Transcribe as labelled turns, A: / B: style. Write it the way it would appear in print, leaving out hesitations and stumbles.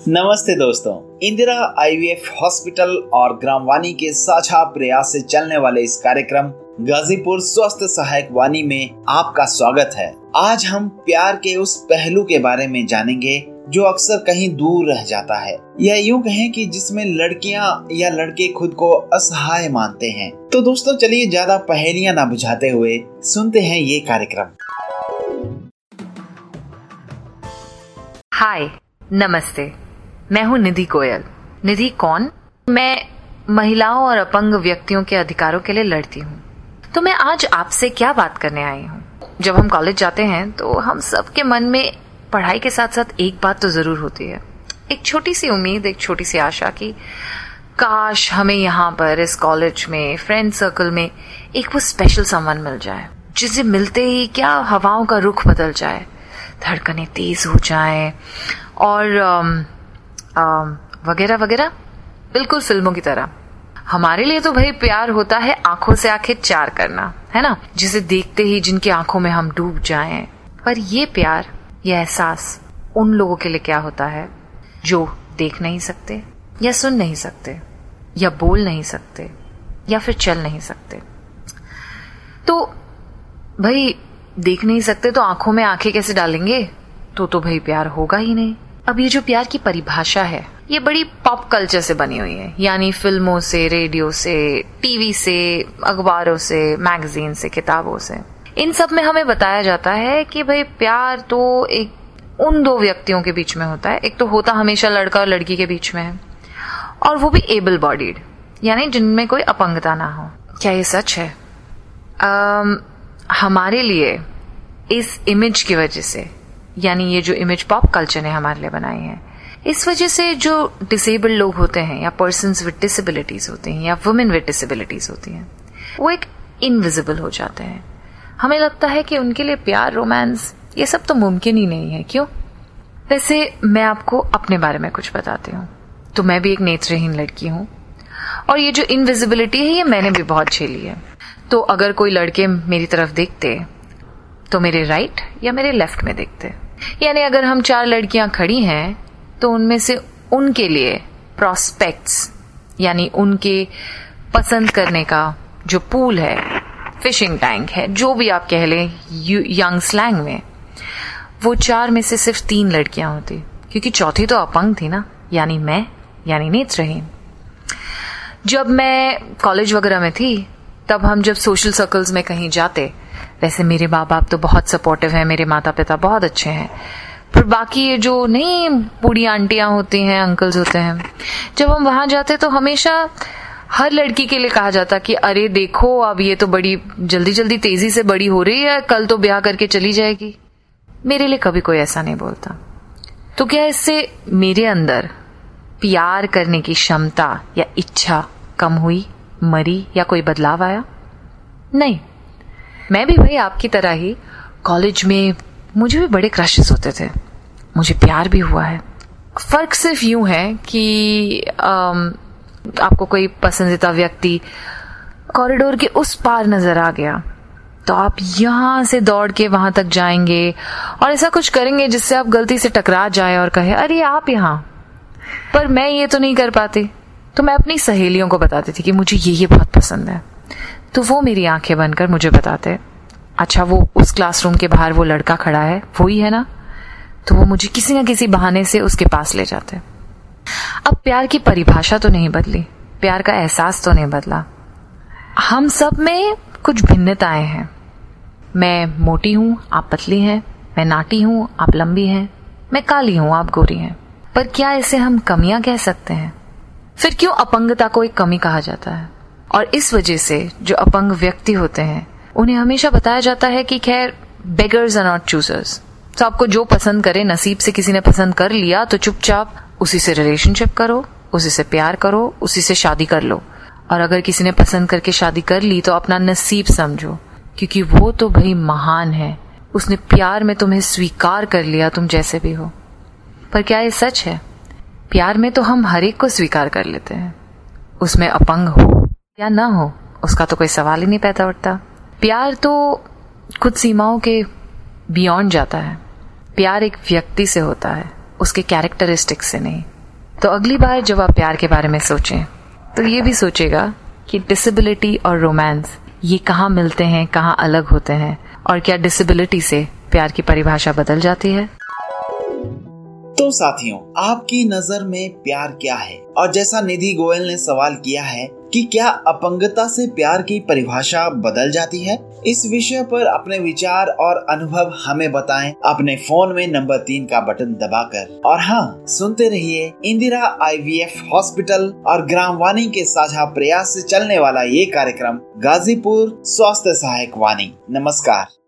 A: नमस्ते दोस्तों, Indira IVF hospital और ग्रामवाणी के साझा प्रयास से चलने वाले इस कार्यक्रम गाजीपुर स्वास्थ्य सहायक वाणी में आपका स्वागत है। आज हम प्यार के उस पहलू के बारे में जानेंगे जो अक्सर कहीं दूर रह जाता है, या यूं कहें कि जिसमें लड़कियां या लड़के खुद को असहाय मानते हैं। तो दोस्तों चलिए ज्यादा पहेलियां ना बुझाते हुए सुनते हैं ये कार्यक्रम।
B: हाय, नमस्ते। मैं हूँ निधि गोयल। निधि कौन? मैं महिलाओं और अपंग व्यक्तियों के अधिकारों के लिए लड़ती हूँ। तो मैं आज आपसे क्या बात करने आई हूँ। जब हम कॉलेज जाते हैं तो हम सबके मन में पढ़ाई के साथ साथ एक बात तो जरूर होती है, एक छोटी सी उम्मीद, एक छोटी सी आशा की काश हमें यहाँ पर इस कॉलेज में फ्रेंड सर्कल में एक वो स्पेशल समवन मिल जाए, जिसे मिलते ही क्या हवाओं का रुख बदल जाए, धड़कनें तेज हो जाए और वगैरह वगैरह, बिल्कुल फिल्मों की तरह। हमारे लिए तो भाई प्यार होता है आंखों से आंखें चार करना, है ना, जिसे देखते ही जिनकी आंखों में हम डूब जाएं। पर ये प्यार, ये एहसास उन लोगों के लिए क्या होता है जो देख नहीं सकते या सुन नहीं सकते या बोल नहीं सकते या फिर चल नहीं सकते। तो भाई देख नहीं सकते तो आंखों में आंखें कैसे डालेंगे? तो भाई प्यार होगा ही नहीं। अब ये जो प्यार की परिभाषा है ये बड़ी पॉप कल्चर से बनी हुई है, यानी फिल्मों से, रेडियो से, टीवी से, अखबारों से, मैगजीन से, किताबों से। इन सब में हमें बताया जाता है कि भाई प्यार तो एक उन दो व्यक्तियों के बीच में होता है। एक तो होता हमेशा लड़का और लड़की के बीच में है, और वो भी एबल बॉडीड, यानी जिनमें कोई अपंगता ना हो। क्या ये सच है? हमारे लिए इस इमेज की वजह से, यानी ये जो इमेज पॉप कल्चर ने हमारे लिए बनाई है, इस वजह से जो डिसेबल्ड लोग होते हैं या पर्सन्स विद डिसेबिलिटीज होते हैं या वुमेन विद डिसेबिलिटीज होती हैं, वो एक इनविजिबल हो जाते हैं। हमें लगता है कि उनके लिए प्यार, रोमांस, ये सब तो मुमकिन ही नहीं है। क्यों? वैसे मैं आपको अपने बारे में कुछ बताती हूँ। तो मैं भी एक नेत्रहीन लड़की हूँ, और ये जो इनविजिबिलिटी है ये मैंने भी बहुत झेली है। तो अगर कोई लड़के मेरी तरफ देखते तो मेरे राइट या मेरे लेफ्ट में देखते, यानी अगर हम 4 लड़कियां खड़ी हैं तो उनमें से उनके लिए प्रॉस्पेक्ट्स, यानी उनके पसंद करने का जो पूल है, फिशिंग टैंक है, जो भी आप कह लें यंग स्लैंग में, वो 4 में से सिर्फ 3 लड़कियां होती, क्योंकि चौथी तो अपंग थी ना, यानी मैं, यानी नेत्रहीन। जब मैं कॉलेज वगैरह में थी तब हम जब सोशल सर्कल्स में कहीं जाते, वैसे मेरे माँ बाप तो बहुत सपोर्टिव हैं, मेरे माता पिता बहुत अच्छे हैं, पर बाकी ये जो नहीं बूढ़ी आंटियां होती हैं, अंकल्स होते हैं, जब हम वहां जाते तो हमेशा हर लड़की के लिए कहा जाता कि अरे देखो अब ये तो बड़ी जल्दी जल्दी तेजी से बड़ी हो रही है, कल तो ब्याह करके चली जाएगी। मेरे लिए कभी कोई ऐसा नहीं बोलता। तो क्या इससे मेरे अंदर प्यार करने की क्षमता या इच्छा कम हुई, मरी, या कोई बदलाव आया? नहीं। मैं भी भाई आपकी तरह ही कॉलेज में मुझे भी बड़े क्रशेस होते थे, मुझे प्यार भी हुआ है। फर्क सिर्फ यूं है कि आपको कोई पसंदीदा व्यक्ति कॉरिडोर के उस पार नजर आ गया तो आप यहां से दौड़ के वहां तक जाएंगे और ऐसा कुछ करेंगे जिससे आप गलती से टकरा जाए और कहे अरे आप यहाँ। पर मैं ये तो नहीं कर पाती, तो मैं अपनी सहेलियों को बताती थी कि मुझे ये बहुत पसंद है। तो वो मेरी आंखें बनकर मुझे बताते, अच्छा वो उस क्लासरूम के बाहर वो लड़का खड़ा है, वो ही है ना? तो वो मुझे किसी न किसी बहाने से उसके पास ले जाते। अब प्यार की परिभाषा तो नहीं बदली, प्यार का एहसास तो नहीं बदला। हम सब में कुछ भिन्नताएं हैं। मैं मोटी हूं, आप पतली हैं, मैं नाटी हूं, आप लंबी हैं, मैं काली हूं, आप गोरी हैं। पर क्या इसे हम कमियां कह सकते हैं? फिर क्यों अपंगता को एक कमी कहा जाता है? और इस वजह से जो अपंग व्यक्ति होते हैं उन्हें हमेशा बताया जाता है कि खैर बेगर्स आर नॉट चूजर्स। तो आपको जो पसंद करे, नसीब से किसी ने पसंद कर लिया तो चुपचाप उसी से रिलेशनशिप करो, उसी से प्यार करो, उसी से शादी कर लो। और अगर किसी ने पसंद करके शादी कर ली तो अपना नसीब समझो, क्योंकि वो तो भाई महान है, उसने प्यार में तुम्हें स्वीकार कर लिया तुम जैसे भी हो। पर क्या ये सच है? प्यार में तो हम हर एक को स्वीकार कर लेते हैं, उसमें अपंग हो या ना हो उसका तो कोई सवाल ही नहीं पैदा उठता। प्यार तो कुछ सीमाओं के बियॉन्ड जाता है। प्यार एक व्यक्ति से होता है, उसके कैरेक्टरिस्टिक्स से नहीं। तो अगली बार जब आप प्यार के बारे में सोचें तो ये भी सोचेगा कि डिसेबिलिटी और रोमांस ये कहाँ मिलते हैं, कहाँ अलग होते हैं, और क्या डिसेबिलिटी से प्यार की परिभाषा बदल जाती है।
A: तो साथियों, आपकी नजर में प्यार क्या है? और जैसा निधि गोयल ने सवाल किया है कि क्या अपंगता से प्यार की परिभाषा बदल जाती है, इस विषय पर अपने विचार और अनुभव हमें बताएं अपने फोन में नंबर 3 का बटन दबाकर। और हाँ, सुनते रहिए इंदिरा IVF हॉस्पिटल और ग्राम वाणी के साझा प्रयास से चलने वाला ये कार्यक्रम गाजीपुर स्वास्थ्य सहायक वाणी। नमस्कार।